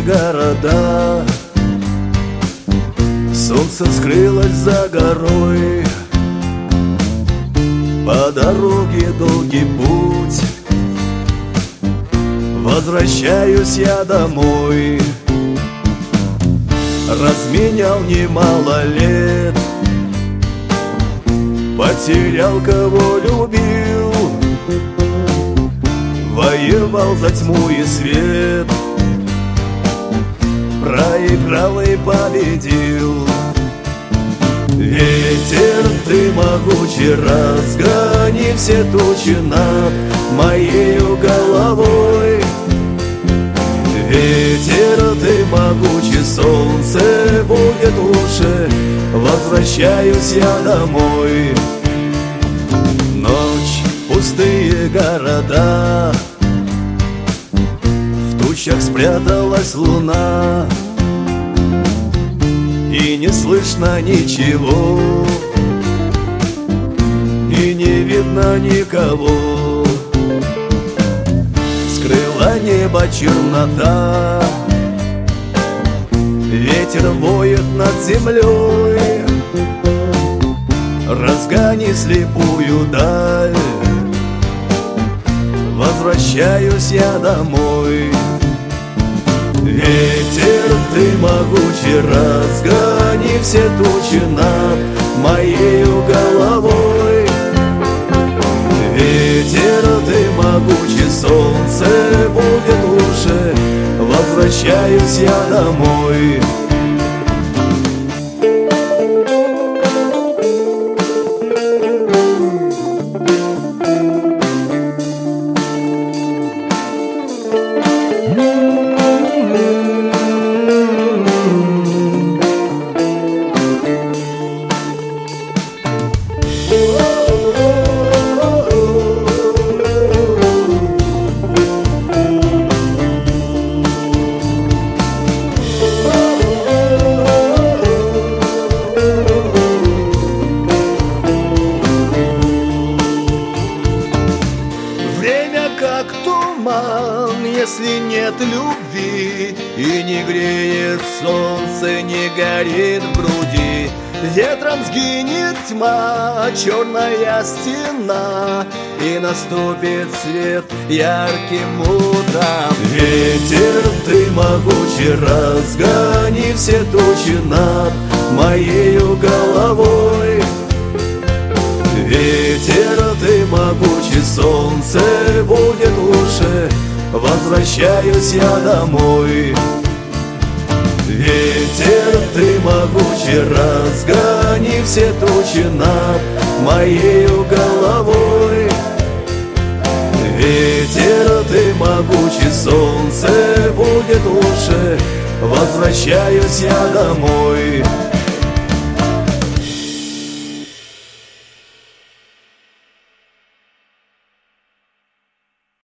города. Солнце скрылось за горой, по дороге долгий путь. Возвращаюсь я домой. Разменял немало лет, потерял, кого любил, воевал за тьму и свет, проиграл и победил. Ветер, ты могучий, разгони все тучи над моею головой. Ветер, ты могучий, солнце будет лучше, возвращаюсь я домой. Ночь, пустые города, в тучах спряталась луна, и не слышно ничего, и не видно никого. Скрыла небо чернота, ветер воет над землей. Разгони слепую даль, возвращаюсь я домой. Ветер, ты могучий, разгони все тучи над моею головой. Ветер, ты могучий, солнце будет лучше, возвращаюсь я домой. Как туман, если нет любви, и не греет солнце, не горит в груди. Ветром сгинет тьма, черная стена, и наступит свет ярким утром. Ветер, ты могучий, разгони все тучи над моею головой. Ветер, ты могучий, солнце будет лучше, возвращаюсь я домой. Ветер, ты могучий, разгони все тучи над моею головой. Ветер, ты могучий, солнце будет лучше, возвращаюсь я домой.